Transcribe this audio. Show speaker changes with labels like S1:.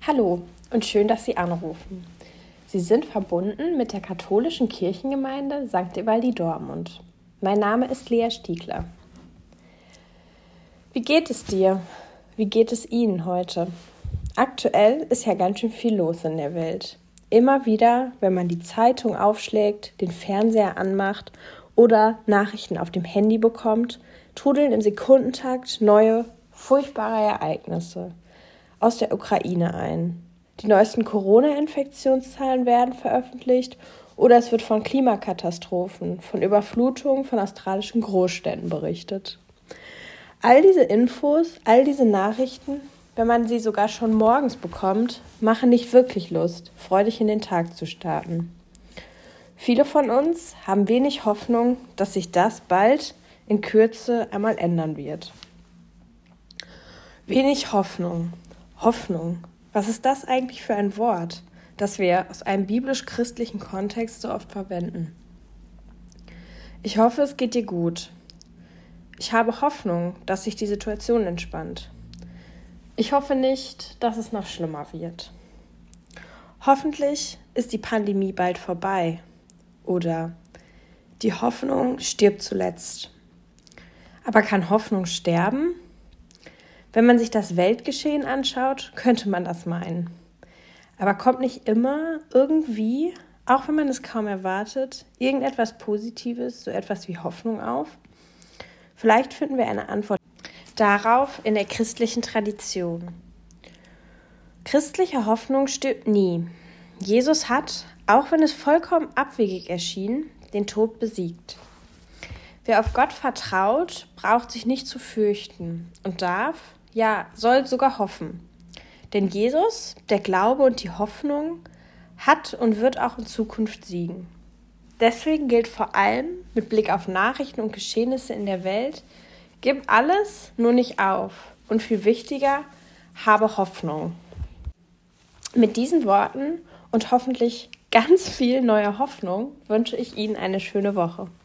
S1: Hallo und schön, dass Sie anrufen. Sie sind verbunden mit der katholischen Kirchengemeinde St. Evaldi-Dortmund. Mein Name ist Lea Stiegler. Wie geht es dir? Wie geht es Ihnen heute? Aktuell ist ja ganz schön viel los in der Welt. Immer wieder, wenn man die Zeitung aufschlägt, den Fernseher anmacht oder Nachrichten auf dem Handy bekommt, trudeln im Sekundentakt neue, furchtbare Ereignisse aus der Ukraine ein. Die neuesten Corona-Infektionszahlen werden veröffentlicht oder es wird von Klimakatastrophen, von Überflutungen von australischen Großstädten berichtet. All diese Infos, all diese Nachrichten, wenn man sie sogar schon morgens bekommt, machen nicht wirklich Lust, freudig in den Tag zu starten. Viele von uns haben wenig Hoffnung, dass sich das bald in Kürze einmal ändern wird. Wenig Hoffnung. Hoffnung. Was ist das eigentlich für ein Wort, das wir aus einem biblisch-christlichen Kontext so oft verwenden? Ich hoffe, es geht dir gut. Ich habe Hoffnung, dass sich die Situation entspannt. Ich hoffe nicht, dass es noch schlimmer wird. Hoffentlich ist die Pandemie bald vorbei. Oder die Hoffnung stirbt zuletzt. Aber kann Hoffnung sterben? Wenn man sich das Weltgeschehen anschaut, könnte man das meinen. Aber kommt nicht immer irgendwie, auch wenn man es kaum erwartet, irgendetwas Positives, so etwas wie Hoffnung auf? Vielleicht finden wir eine Antwort darauf in der christlichen Tradition. Christliche Hoffnung stirbt nie. Jesus hat, auch wenn es vollkommen abwegig erschien, den Tod besiegt. Wer auf Gott vertraut, braucht sich nicht zu fürchten und soll sogar hoffen. Denn Jesus, der Glaube und die Hoffnung, hat und wird auch in Zukunft siegen. Deswegen gilt vor allem mit Blick auf Nachrichten und Geschehnisse in der Welt: Gib alles, nur nicht auf. Und viel wichtiger, habe Hoffnung. Mit diesen Worten und hoffentlich ganz viel neuer Hoffnung wünsche ich Ihnen eine schöne Woche.